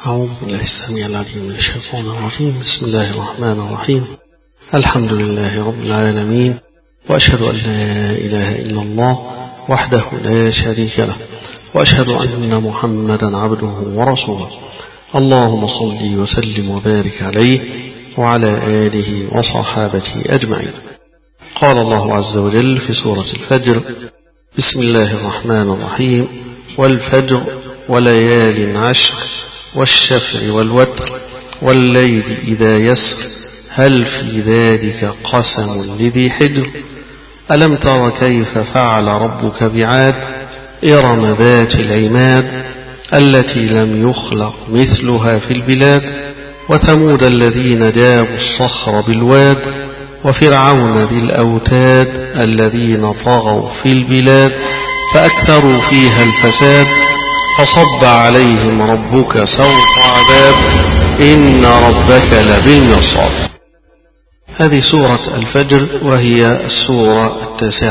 أعوذ بالله السميع العليم من الشيطان الرجيم. بسم الله الرحمن الرحيم. الحمد لله رب العالمين، وأشهد أن لا إله إلا الله وحده لا شريك له، وأشهد أن محمدا عبده ورسوله. اللهم صل وسلم وبارك عليه وعلى آله وصحابته أجمعين. قال الله عز وجل في سورة الفجر: بسم الله الرحمن الرحيم: والفجر وليال عشر والشفع والوتر والليل إذا يسر هل في ذلك قسم لذي حجر ألم تر كيف فعل ربك بعاد إرم ذات العماد التي لم يخلق مثلها في البلاد وثمود الذين جابوا الصخر بالواد وفرعون ذي الأوتاد الذين طغوا في البلاد فأكثروا فيها الفساد فصب عليهم ربك سوط عذاب إن ربك لبالمرصاد. هذه سورة الفجر، وهي السورة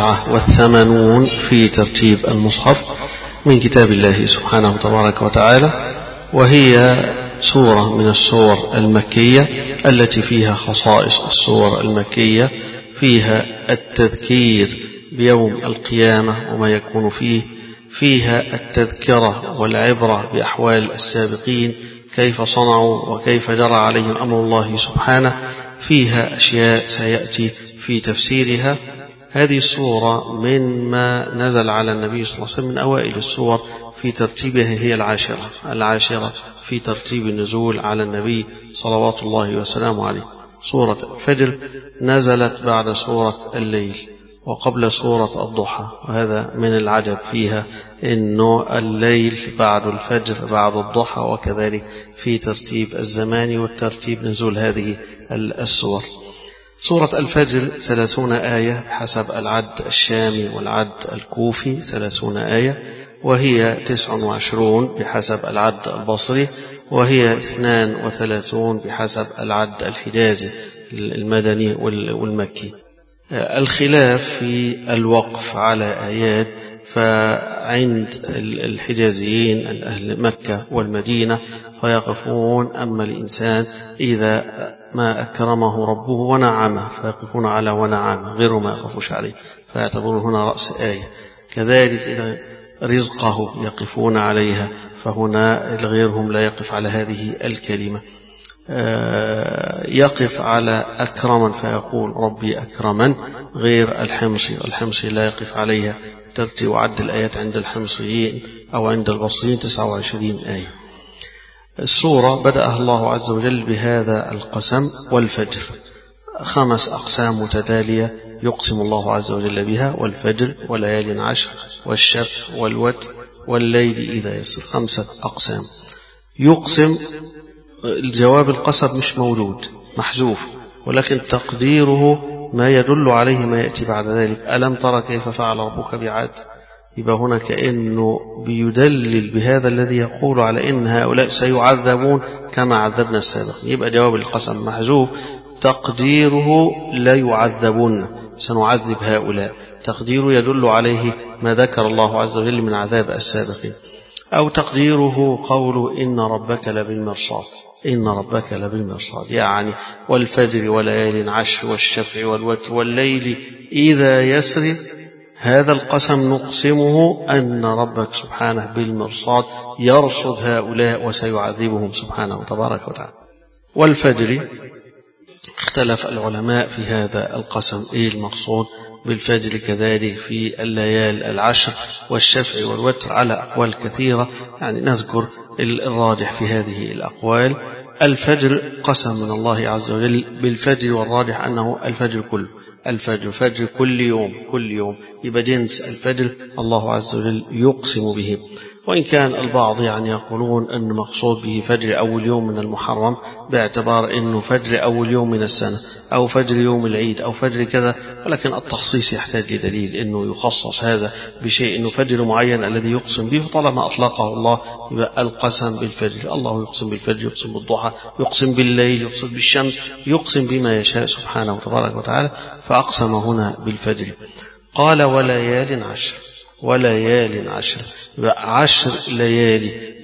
89 في ترتيب المصحف من كتاب الله سبحانه تبارك وتعالى، وهي سورة من السور المكية التي فيها خصائص السور المكية، فيها التذكير بيوم القيامة وما يكون فيها التذكرة والعبرة بأحوال السابقين كيف صنعوا وكيف جرى عليهم أمر الله سبحانه، فيها أشياء سيأتي في تفسيرها. هذه السورة مما نزل على النبي صلى الله عليه وسلم من أوائل السور في ترتيبها، هي العاشرة في ترتيب النزول على النبي صلوات الله وسلامه عليه. سورة الفجر نزلت بعد سورة الليل وقبل سورة الضحى، وهذا من العجب فيها إنه الليل بعد الفجر بعد الضحى، وكذلك في ترتيب الزمان والترتيب نزول هذه السور. سورة الفجر 30 آية بحسب العد الشامي والعد الكوفي 30 آية، وهي 29 بحسب العد البصري، وهي 32 بحسب العد الحجازي المدني والمكي. الخلاف في الوقف على آيات، فعند الحجازيين أهل مكة والمدينة فيقفون، أما الإنسان إذا ما أكرمه ربه ونعمه فيقفون على ونعمه، غير ما يقفوش عليه فيعتبرون هنا رأس آية. كذلك إذا رزقه يقفون عليها، فهنا غيرهم لا يقف على هذه الكلمة. يقف على أكرما فيقول ربي أكرما، غير الحمصي لا يقف عليها. ترتيب عد الآيات عند الحمصيين أو عند البصريين 29 آية. السورة بدأها الله عز وجل بهذا القسم: والفجر، 5 أقسام متتالية يقسم الله عز وجل بها: والفجر وليال عشر والشفع والوتر والليل إذا يسر، 5 أقسام. يقسم، الجواب القسم مش موجود، محذوف، ولكن تقديره ما يدل عليه ما يأتي بعد ذلك: ألم ترى كيف فعل ربك بعاد. يبقى هنا كأنه بيدلل بهذا الذي يقول على إن هؤلاء سيعذبون كما عذبنا السابقين. يبقى جواب القسم محذوف، تقديره لا يعذبون، سنعذب هؤلاء، تقديره يدل عليه ما ذكر الله عز وجل من عذاب السابقين. أو تقديره قوله إن ربك لبالمرصاد، إن ربك لبالمرصاد، يعني والفجر وليال عشر والشفع والوتر والليل إذا يسر. هذا القسم نقسمه أن ربك سبحانه بالمرصاد يرصد هؤلاء وسيعذبهم سبحانه تبارك وتعالى. والفجر اختلف العلماء في هذا القسم، إيه المقصود بالفجر، كذلك في الليال العشر والشفع والوتر على أقوال كثيرة، يعني نذكر الراجح في هذه الأقوال. الفجر قسم من الله عز وجل بالفجر، والراجح أنه الفجر كله، الفجر كل يوم، يبقى جنس الفجر الله عز وجل يقسم به. وإن كان البعض يعني يقولون أن مقصود به فجر أول يوم من المحرم، باعتبار أنه فجر أول يوم من السنة أو فجر يوم العيد أو فجر كذا، ولكن التخصيص يحتاج لدليل أنه يخصص هذا بشيء، أنه فجر معين الذي يقسم به، طالما أطلقه الله يبقى القسم بالفجر. الله يقسم بالفجر، يقسم بالضحى، يقسم بالليل، يقسم بالشمس، يقسم بما يشاء سبحانه تبارك وتعالى، فأقسم هنا بالفجر. قال وليال عشر، وليال عشر، 10 ليالي،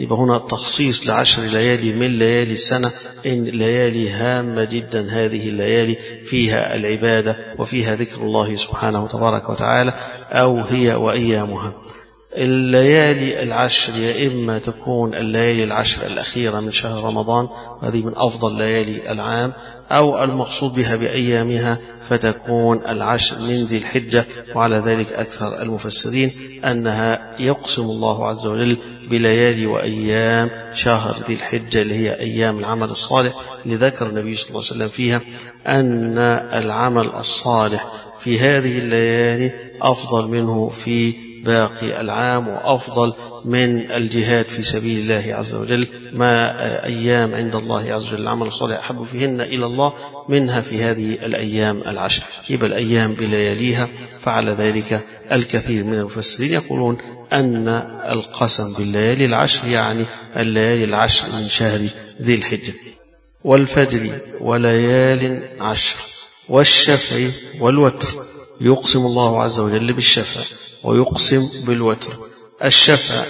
يبقى هنا تخصيص ل10 ليالي من ليالي السنة، إن ليالي هامة جدا هذه الليالي، فيها العبادة وفيها ذكر الله سبحانه تبارك وتعالى، أو هي وأيامها. الليالي 10 يا إما تكون الليالي 10 الأخيرة من شهر رمضان، هذه من أفضل ليالي العام، أو المقصود بها بأيامها فتكون 10 من ذي الحجة. وعلى ذلك أكثر المفسرين أنها يقسم الله عز وجل بليالي وأيام شهر ذي الحجة اللي هي أيام العمل الصالح، لذكر النبي صلى الله عليه وسلم فيها أن العمل الصالح في هذه الليالي أفضل منه في باقي العام، وأفضل من الجهاد في سبيل الله عز وجل. ما أيام عند الله عز وجل العمل الصالح أحب فيهن إلى الله منها في هذه الأيام 10. يبقى الأيام بلياليها. فعلى ذلك الكثير من المفسرين يقولون أن القسم بالليالي 10 يعني الليالي 10 من شهر ذي الحجة. والفجر وليال 10 والشفع والوتر، يقسم الله عز وجل بالشفع ويقسم بالوتر. الشفع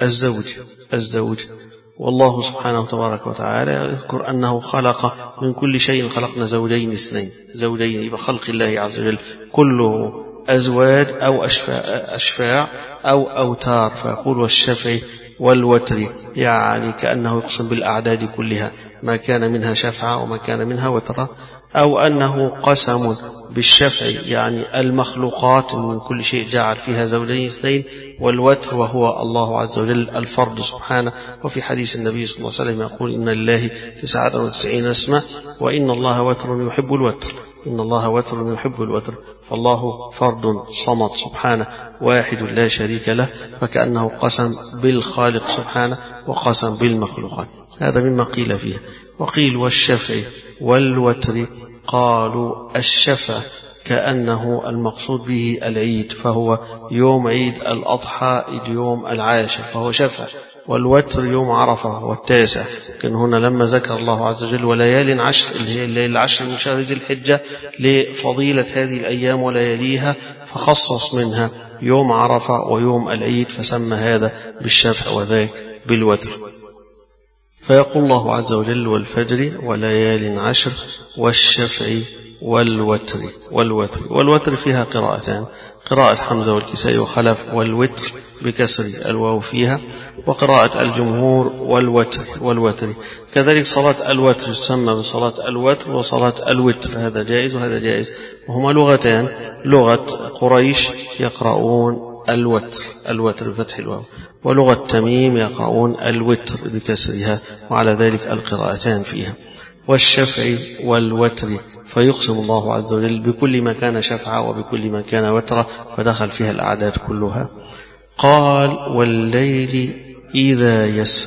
الزوج، والله سبحانه تبارك وتعالى يذكر أنه خلق من كل شيء خلقنا زوجين اثنين، زوجين، يبقى خلق الله عز وجل كله أزواج أو أشفاع أو أوتار، فيقول والشفع والوتر، يعني كأنه يقسم بالأعداد كلها، ما كان منها شفعة وما كان منها وترا، أو أنه قسم بالشفع يعني المخلوقات من كل شيء جعل فيها زوجين اثنين، والوتر وهو الله عز وجل الفرد سبحانه. وفي حديث النبي صلى الله عليه وسلم يقول إن لله 99 اسما وإن الله وتر يحب الوتر، إن الله وتر يحب الوتر، فالله فرد صمد سبحانه واحد لا شريك له، فكأنه قسم بالخالق سبحانه وقسم بالمخلوقات. هذا مما قيل فيه. وقيل والشفع والوتر، قالوا الشفع كأنه المقصود به العيد، فهو يوم عيد الأضحى اليوم 10 فهو شفع، والوتر يوم عرفة والتاسع. لكن هنا لما ذكر الله عز وجل وليال 10 اللي هي الليل 10 من شهر ذي الحجة لفضيلة هذه الأيام ولياليها، فخصص منها يوم عرفة ويوم العيد، فسمى هذا بالشفع وذاك بالوتر. فيقول الله عز وجل والفجر وليال 10 والشفع والوتر فيها قراءتان، قراءة حمزة والكسائي وخلف، والوتر بكسر الواو فيها، وقراءة الجمهور والوتر. كذلك صلاة الوتر تسمى بصلاة الوتر وصلاة الوتر، هذا جائز وهذا جائز، وهما لغتان، لغة قريش يقرؤون الوتر بفتح الواو، ولغة تميم يقرؤون الوتر بكسرها، وعلى ذلك القراءتان فيها. والشفع والوتر، فيقسم الله عز وجل بكل ما كان شفعا وبكل ما كان وترا، فدخل فيها الأعداد كلها. قال والليل إذا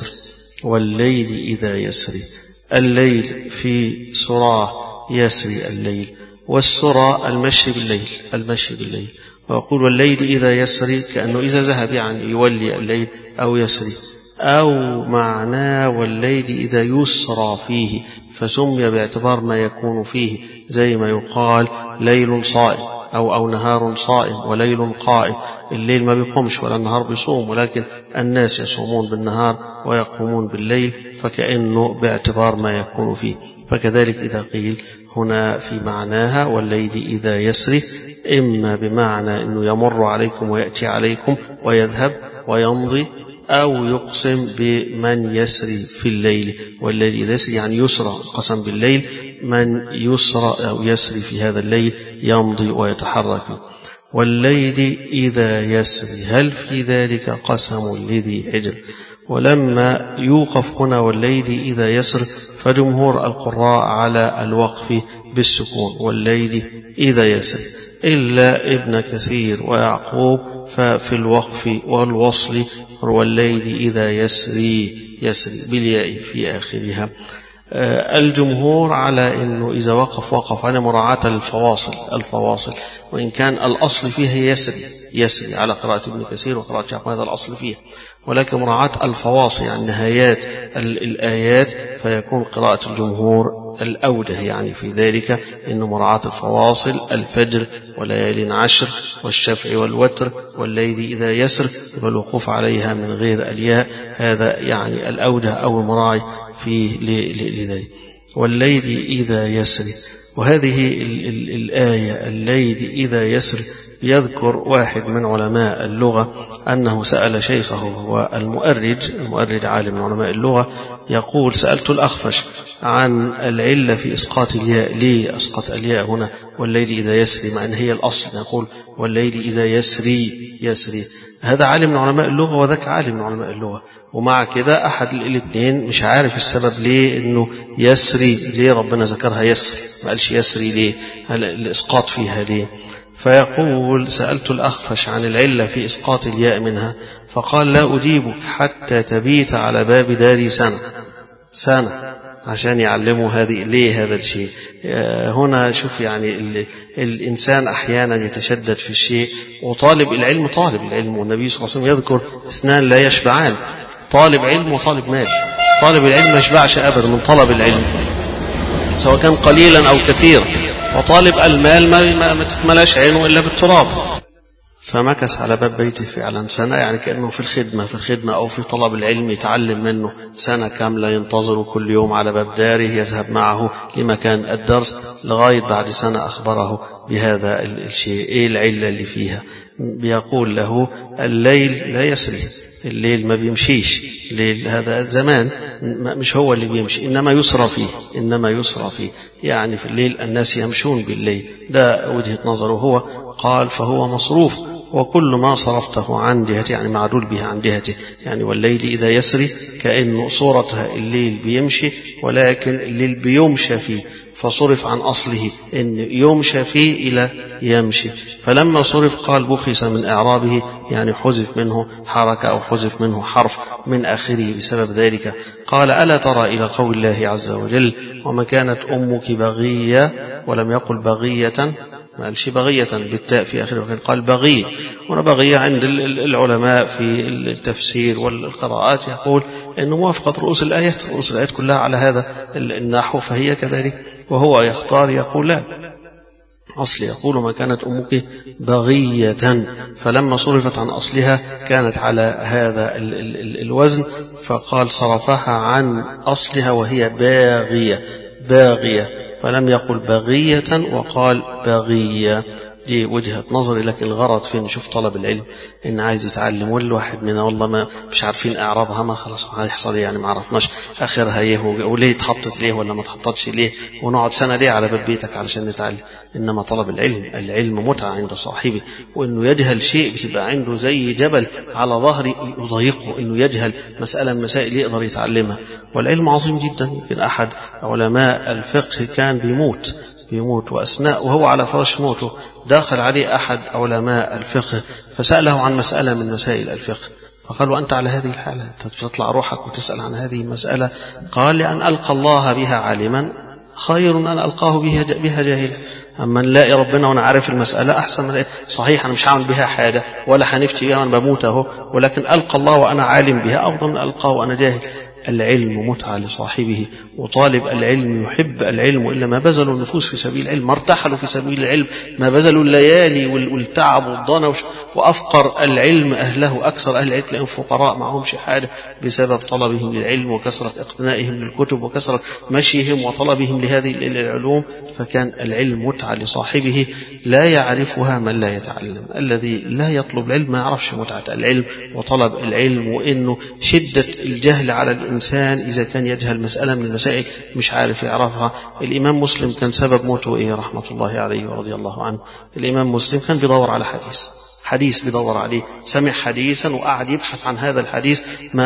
يسر، الليل في سراه يسري الليل، والسرى المشي بالليل، ويقول والليل إذا يسري كأنه إذا ذهب يعني يولي الليل أو يسري، أو معناه والليل إذا يسرى فيه، فسمي باعتبار ما يكون فيه، زي ما يقال ليل صائم أو نهار صائم وليل قائم. الليل ما بيقومش ولا النهار بيصوم، ولكن الناس يصومون بالنهار ويقومون بالليل، فكأنه باعتبار ما يكون فيه. فكذلك إذا قيل هنا في معناها والليل إذا يسري، إما بمعنى أنه يمر عليكم ويأتي عليكم ويذهب ويمضي، أو يقسم بمن يسري في الليل، والليل إذا يسري يعني يسرى، قسم بالليل من يسرى أو يسري في هذا الليل يمضي ويتحرك. والليل إذا يسري، هل في ذلك قسم لذي حجر؟ ولما يوقف هنا والليل إذا يسر، فجمهور القراء على الوقف بالسكون والليل إذا يسر، إلا ابن كثير ويعقوب ففي الوقف والوصل والليل إذا يسري بالياء في آخرها. الجمهور على أنه إذا وقف على مراعاة الفواصل، وإن كان الأصل فيها يسري على قراءة ابن كثير وقراءة يعقوب، هذا الأصل فيها. ولكن مراعاة الفواصل يعني نهايات الآيات فيكون قراءة الجمهور الأوجه يعني في ذلك إن مراعاة الفواصل الفجر وليال عشر والشفع والوتر والليل إذا يسر والوقوف عليها من غير الياء هذا يعني الأوجه أو المراعي فيه لذلك. والليل إذا يسر، وهذه الآية الليل إذا يسر يذكر واحد من علماء اللغة أنه سأل شيخه هو المؤرد عالم من علماء اللغة يقول سألت الأخفش عن العلة في إسقاط الياء، ليه أسقط الياء هنا والليل إذا يسري مع أن هي الأصل يقول والليل إذا يسري. هذا عالم من علماء اللغة وذاك عالم من علماء اللغة، ومع كده أحد الاثنين مش عارف السبب ليه إنه يسري، ليه ربنا ذكرها يسري ما قالش يسري، ليه الإسقاط فيها ليه؟ فيقول سألت الأخفش عن العلة في إسقاط الياء منها فقال لا أجيبك حتى تبيت على باب داري سنة عشان يعلموا هذه ليه هذا الشيء. هنا شوف يعني الإنسان أحيانا يتشدد في الشيء، وطالب العلم والنبي صلى الله عليه وسلم يذكر اثنان لا يشبعان، طالب علم وطالب مال. طالب العلم ما يشبعش أبدا من طلب العلم سواء كان قليلا أو كثيرا، وطالب المال ما تتملاش عينه إلا بالتراب. فمكث على باب بيته فعلا سنة، يعني كأنه في الخدمة أو في طلب العلم يتعلم منه سنة كاملة، ينتظر كل يوم على باب داره يذهب معه لمكان الدرس لغاية بعد سنة أخبره بهذا الشيء. إيه العلة اللي فيها؟ بيقول له الليل لا يسري، الليل ما بيمشيش، الليل هذا زمان مش هو اللي بيمشي إنما يسرى فيه يعني في الليل الناس يمشون بالليل، ده وجهة نظره هو. قال فهو مصروف وكل ما صرفته عن جهته يعني معدول به عن جهته، يعني والليل إذا يسري كأنه صورتها الليل بيمشي ولكن الليل بيمشى فيه، فصرف عن أصله إن يمشى فيه إلى يمشي، فلما صرف قال بخس من إعرابه يعني حذف منه حركة أو حذف منه حرف من آخره بسبب ذلك. قال ألا ترى إلى قول الله عز وجل وما كانت أمك بغية، ولم يقل بغية، ما قالش بغية بالتاء في آخره وكان قال بغي. هنا بغية عند العلماء في التفسير والقراءات يقول أنه موافقة رؤوس الآيات كلها على هذا النحو فهي كذلك، وهو يختار يقول لا أصل يقول ما كانت أمك بغية، فلما صرفت عن أصلها كانت على هذا الوزن فقال صرفها عن أصلها وهي باغية فلم يقل بغية وقال بغية. دي وجهة نظري، لكن الغرض فين؟ نشوف طلب العلم إن عايز يتعلم، والواحد منا والله ما مش عارفين إعرابها، ما خلاص هيحصل يعني ما عرفناش آخرها إيه وليه اتحطت ليه ولا ما اتحطتش ليه، ونقعد سنة ليه على باب بيتك علشان نتعلم. إنما طلب العلم متعة عند صاحبه، وإنه يجهل شيء بتبقى عنده زي جبل على ظهره يضيقه، إنه يجهل مسألة من مسائل يقدر يتعلمها. والعلم عظيم جدا. يمكن أحد علماء الفقه كان بيموت وأثناء وهو على فراش موته داخل عليه أحد علماء الفقه فسأله عن مسألة من مسائل الفقه، فقال وأنت على هذه الحالة تطلع روحك وتسأل عن هذه المسألة؟ قال لأن ألقى الله بها عالما خير أن ألقاه بها جاهلا. أما نلاقي ربنا وأنا عارف المسألة أحسن من صحيح أنا مش هعمل بها حاجة ولا هنفتي بها وأنا بموت أهو، ولكن ألقى الله وأنا عالم بها أفضل من ألقاه وأنا جاهل. العلم متعة لصاحبه، وطالب العلم يحب العلم، وإلا ما بذلوا النفوس في سبيل العلم، ما ارتحلوا في سبيل العلم، ما بذلوا الليالي والتعب والضنا، وأفقر العلم أهله، أكثر أهل العلم لأن فقراء معهمش حاجة بسبب طلبهم للعلم وكثرة اقتنائهم للكتب وكثرة مشيهم وطلبهم لهذه العلوم. فكان العلم متعة لصاحبه لا يعرفها من لا يتعلم. الذي لا يطلب العلم ما يعرفش متعة العلم وطلب العلم، وإنه شدة الجهل على الإنسان إذا كان يجهل مسألة من المسائل مش عارف يعرفها. الإمام مسلم كان سبب موته إيه رحمة الله عليه ورضي الله عنه؟ الإمام مسلم كان بيدور على حديث بيدور عليه، سمع حديثا وقعد يبحث عن هذا الحديث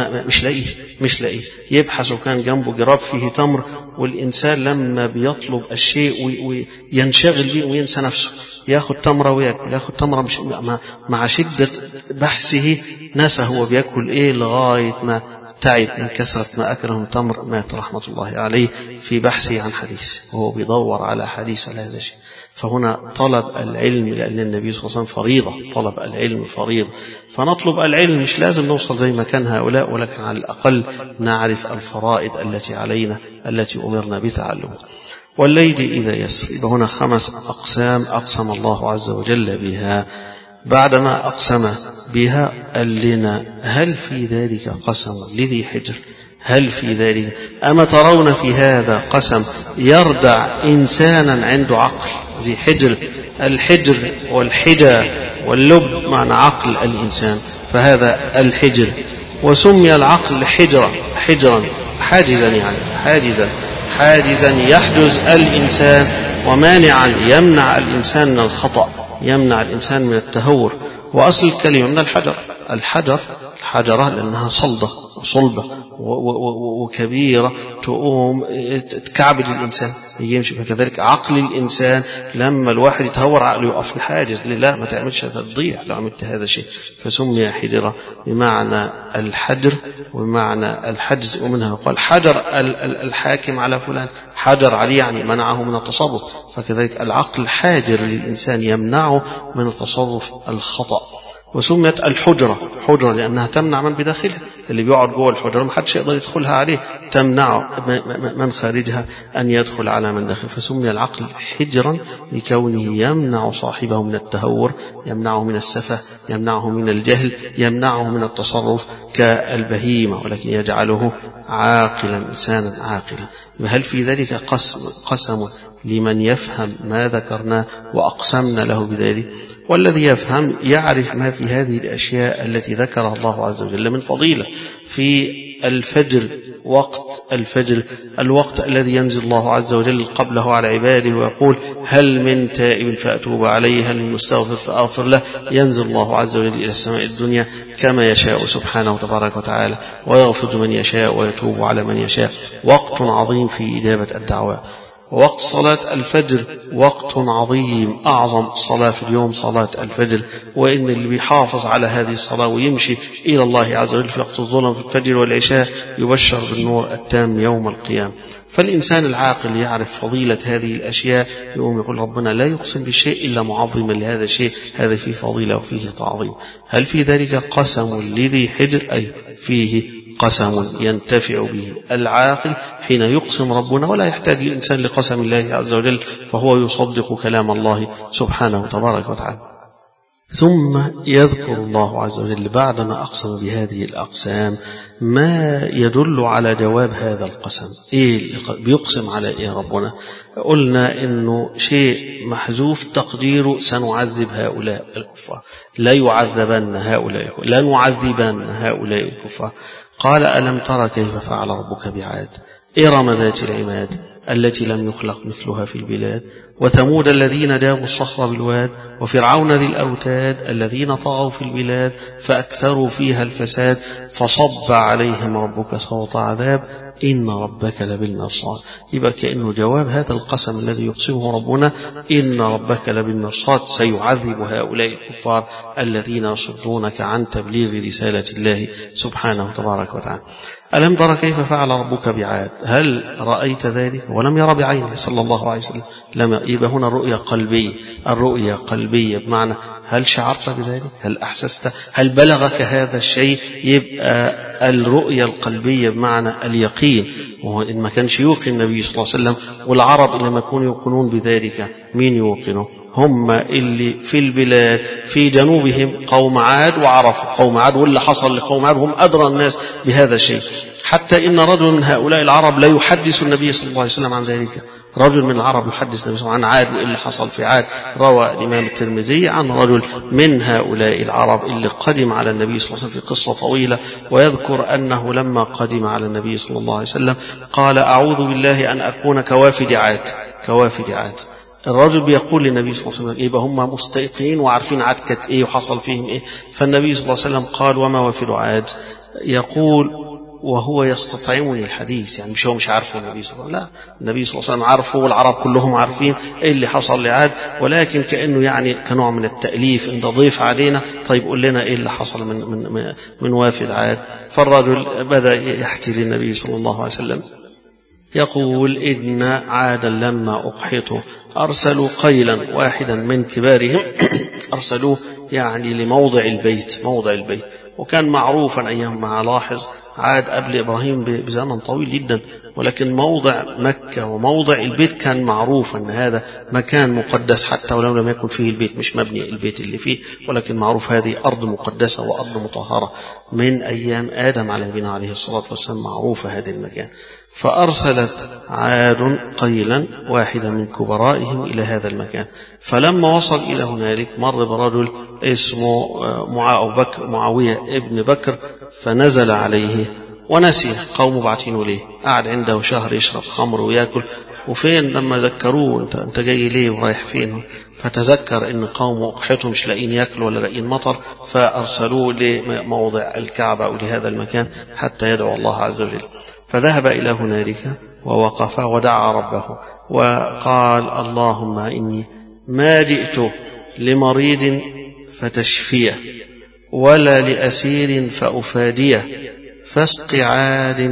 مش لاقيه يبحث، وكان جنبه جراب فيه تمر، والإنسان لما بيطلب الشيء وينشغل به وينسى نفسه ياخد تمرة ويأكل، ياخد تمرة مش مع شدة بحثه نسى هو بيأكل إيه لغاية ما تعب من كثرة ما أكله من تمر مات رحمة الله عليه في بحثه عن حديث، وهو بيدور على حديث على هذا الشيء. فهنا طلب العلم، لأن النبي صلى الله عليه وسلم فريضة، طلب العلم فريضة، فنطلب العلم، مش لازم نوصل زي ما كان هؤلاء، ولكن على الأقل نعرف الفرائض التي علينا التي أمرنا بتعلمها. والليل إذا يسر، هنا 5 أقسام أقسم الله عز وجل بها. بعدما أقسم بها قال لنا هل في ذلك قسم لذي حجر؟ هل في ذلك؟ أما ترون في هذا قسم يردع إنسانا عنده عقل؟ ذي حجر، الحجر والحجى واللب معنى عقل الإنسان، فهذا الحجر. وسمي العقل حجرا حاجزا، يعني حاجزا يحجز الإنسان، ومانعا يمنع الإنسان من الخطأ، يمنع الإنسان من التهور. وأصل الكلمة من الحجرة لأنها صلبة وكبيرة تقوم تكعبد الإنسان يمشي. فكذلك عقل الإنسان لما الواحد يتهور عقله يقف حاجز، لا ما تعملش، هتضيع لو عملت هذا الشيء. فسمي حجرة بمعنى الحجر وبمعنى الحجز. ومنها قال حجر الحاكم على فلان، حجر عليه يعني منعه من التصرف. فكذلك العقل حاجر للإنسان يمنعه من التصرف الخطأ. وسميت الحجرة لأنها تمنع من بداخلها، اللي بيقعد جوه الحجرة ما حدش يقدر يدخلها عليه، تمنع من خارجها أن يدخل على من داخل. فسمي العقل حجرا لكونه يمنع صاحبه من التهور، يمنعه من السفة، يمنعه من الجهل، يمنعه من التصرف كالبهيمة، ولكن يجعله عاقلا، إنسانا عاقلا. هل في ذلك قسم لمن يفهم ما ذكرناه وأقسمنا له بذلك؟ والذي يفهم يعرف ما في هذه الأشياء التي ذكرها الله عز وجل من فضيلة. في الفجر، وقت الفجر، الوقت الذي ينزل الله عز وجل قبله على عباده ويقول هل من تائب فأتوب عليه، هل من مستغفر فأغفر له. ينزل الله عز وجل إلى السماء الدنيا كما يشاء سبحانه تبارك وتعالى، ويغفر من يشاء ويتوب على من يشاء. وقت عظيم في إجابة الدعوات. ووقت صلاة الفجر وقت عظيم، أعظم صلاة في اليوم صلاة الفجر. وإن اللي بيحافظ على هذه الصلاة ويمشي إلى الله عز وجل في وقت الظلم في الفجر والعشاء يبشر بالنور التام يوم القيامة. فالإنسان العاقل يعرف فضيلة هذه الأشياء، يقوم يقول ربنا لا يقسم بالشيء إلا معظما لهذا الشيء، هذا فيه فضيلة وفيه تعظيم. هل في ذلك قسم لذي حجر؟ أي فيه قسم ينتفع به العاقل حين يقسم ربنا، ولا يحتاج الإنسان لقسم الله عز وجل، فهو يصدق كلام الله سبحانه تبارك وتعالى. ثم يذكر الله عز وجل بعدما أقسم بهذه الأقسام ما يدل على جواب هذا القسم. إيه بيقسم على إيه ربنا؟ قلنا إنه شيء محذوف تقديره سنعذب هؤلاء الكفار، لا يعذبن هؤلاء، لا نعذبن هؤلاء الكفار. قال ألم ترى كيف فعل ربك بعاد إرم ذات العماد التي لم يخلق مثلها في البلاد، وثمود الذين جابوا الصخر بالواد، وفرعون ذي الأوتاد الذين طغوا في البلاد فأكثروا فيها الفساد، فصب عليهم ربك صوت عذاب إن ربك لبالمرصاد. يبقى كأنه جواب هذا القسم الذي يقسمه ربنا، إن ربك لبالمرصاد، سيعذب هؤلاء الكفار الذين يصدونك عن تبليغ رسالة الله سبحانه تبارك وتعالى. ألم تر كيف فعل ربك بعاد؟ هل رأيت ذلك؟ ولم يرى بعينه صلى الله عليه وسلم. يبقى هنا الرؤية قلبية، الرؤية قلبية بمعنى هل شعرت بذلك؟ هل أحسست؟ هل بلغك هذا الشيء؟ يبقى الرؤية القلبية بمعنى اليقين. وإن ما كانش يوقن النبي صلى الله عليه وسلم، والعرب لما يكونوا يوقنون بذلك مين يوقنوا؟ هم اللي في البلاد في جنوبهم قوم عاد، وعرفوا قوم عاد واللي حصل لقوم عاد، هم أدرى الناس بهذا الشيء. حتى إن رجل من هؤلاء العرب لا يحدث النبي صلى الله عليه وسلم عن ذلك. رجل من العرب يحدث النبي صلى الله عليه وسلم عن عاد واللي حصل في عاد. روى الإمام الترمذي عن رجل من هؤلاء العرب اللي قدم على النبي صلى الله عليه وسلم في قصة طويلة، ويذكر أنه لما قدم على النبي صلى الله عليه وسلم قال أعوذ بالله أن أكون كوافد عاد. الرجل بيقول للنبي صلى الله عليه وسلم يبقى هم مستيقنين وعارفين عاد كانت ايه وحصل فيهم ايه. فالنبي صلى الله عليه وسلم قال وما وافد عاد؟ يقول وهو يستطعمني الحديث، يعني مش هو مش عارفه النبي صلى الله عليه وسلم، لا النبي صلى الله عليه وسلم عارفه والعرب كلهم عارفين ايه اللي حصل لعاد، ولكن كأنه يعني كنوع من التأليف، انت ضيف علينا طيب قول لنا ايه اللي حصل من وافد عاد. فالرجل بدأ يحكي للنبي صلى الله عليه وسلم يقول إن عادا لما أقحطوا أرسلوا قيلا واحدا من كبارهم أرسلوه يعني لموضع البيت، موضع البيت، وكان معروفا أيام ما لاحظ عاد قبل إبراهيم بزمن طويل جدا، ولكن موضع مكة وموضع البيت كان معروف أن هذا مكان مقدس، حتى ولو لم يكن فيه البيت، مش مبني البيت اللي فيه، ولكن معروف هذه أرض مقدسة وأرض مطهرة من أيام آدم على نبينا عليه الصلاة والسلام، معروفة هذا المكان. فأرسلت عاد قيلا واحدا من كبرائهم إلى هذا المكان، فلما وصل إلى هنالك مر برجل اسمه معاوية ابن بكر، فنزل عليه ونسي قومه بعتينه ليه، قعد عنده شهر يشرب خمر ويأكل، وفين لما ذكروه انت جاي ليه ورايح فين، فتذكر ان قومه اقحتهم مش لاقين ياكل ولا لاقين مطر، فارسلوه لموضع الكعبة او لهذا المكان حتى يدعو الله عز وجل. فذهب الى هنالك ووقف ودعا ربه وقال اللهم اني ما جئت لمريض فتشفيه ولا لأسير فأفاديه، فاسق عادا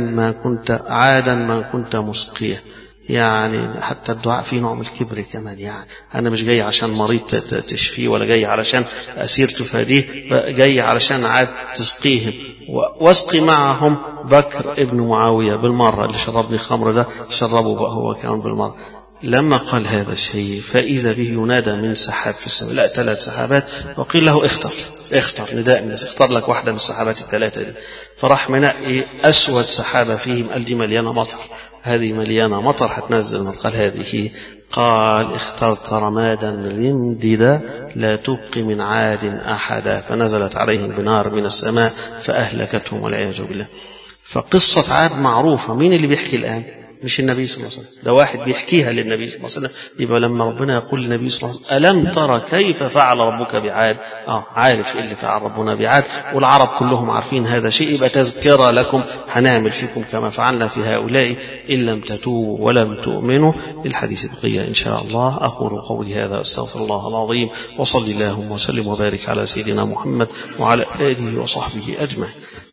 ما كنت مسقيه. يعني حتى الدعاء فيه نوع من الكبر كمان، يعني أنا مش جاي عشان مريض تشفيه ولا جاي علشان أسير تفاديه، جاي علشان عاد تسقيهم، واسقي معهم بكر ابن معاوية بالمرة، اللي شربني خمر ده شربه بقى هو كمان بالمرة. لما قال هذا الشيء فإذا به ينادى من سحاب في السماء، لا 3 سحابات، وقيل له اختر نداء من الناس، اختار لك واحدة من السحابات ال3 دي، فراح منقي أسود سحابة فيهم، قال دي مليانة مطر، هذه مليانة مطر هتنزل. قال هذه، قال اخترت رمادا رمددا لا تبقي من عاد أحدا، فنزلت عليهم بنار من السماء فأهلكتهم والعياذ بالله. فقصة عاد معروفة. مين اللي بيحكي الآن؟ مش النبي صلى الله عليه وسلم، ده واحد بيحكيها للنبي صلى الله عليه وسلم. يبقى لما ربنا يقول للنبي صلى الله عليه وسلم ألم ترى كيف فعل ربك بعاد، عارف اللي فعل ربنا بعاد، والعرب كلهم عارفين هذا شيء، يبقى تذكرة لكم، هنعمل فيكم كما فعلنا في هؤلاء إن لم تتوبوا ولم تؤمنوا. للحديث بقية إن شاء الله. أقول قولي هذا أستغفر الله العظيم، وصلي اللهم وسلم وبارك على سيدنا محمد وعلى آله وصحبه أجمعين.